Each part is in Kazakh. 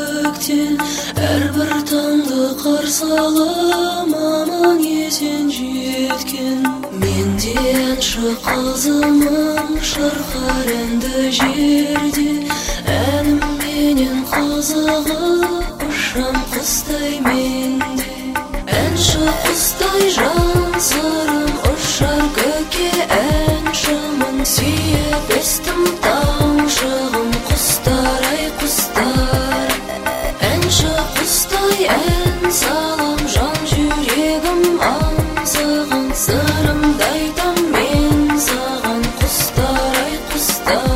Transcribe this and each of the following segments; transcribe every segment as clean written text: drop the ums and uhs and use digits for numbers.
көктен әрбір таңды қарсы алам, аман есен жеткен. Мен де әнші қызымын, шырқар әнді жерде, әнімменен қызығып ұшам құстай менде. Әнші құстай жан сырым ұшар көкке, әншімін сүйіп естім тамшығым. Құстар ай құстар, әнші құстай ән салам, жан жүрегім аңсаған, сырымды айтам мен саған. Құстар ай құстар.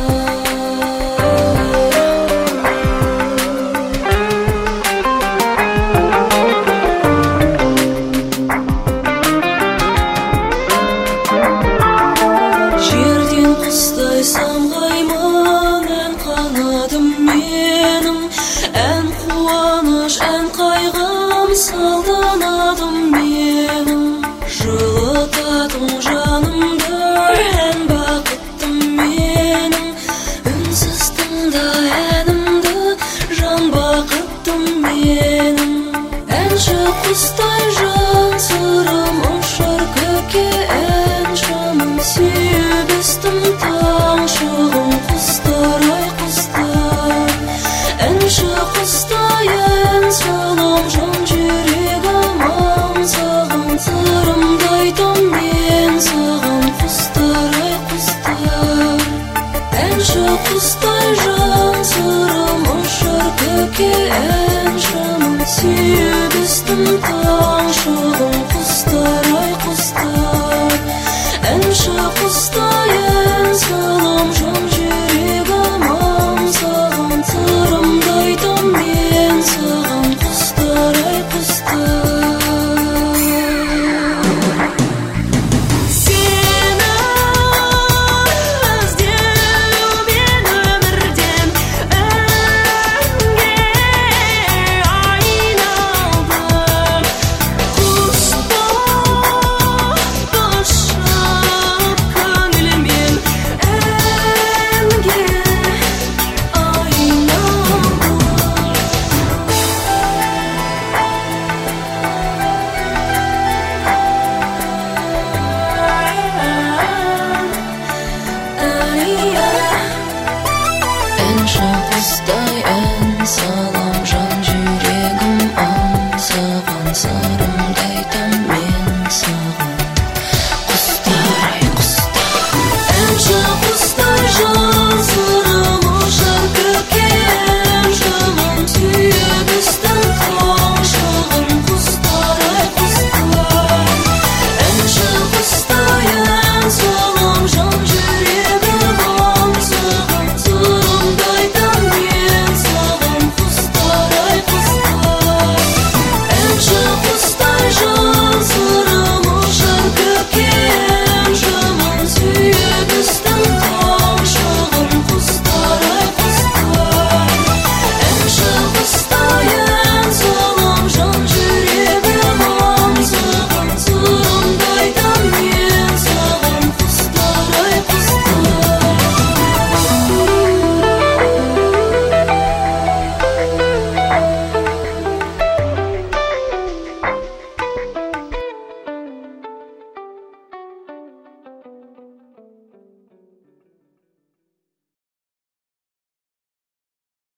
Жерден құстай самғаймын, ән қанатым менің, ән қуаныш, ән қайғым, салтанатым менің. Жылытатын жанымды ән бақыттым менің, үнсіз тыңда әнімді, жан бақыттым менің. Әнші құстай жан сырым ұшар көкке, әншімін сүйіп естім тамшығым. Құстар ай құстар, әнші құстай ән салам, жан жүрегім аңсаған, сырымды айтам мен саған. Құстар ай құстар, әнші құстай жан сырым ұшар көкке, әншімін сүйіп естім тамшығым. Құстар ай құстар, әнші құстар.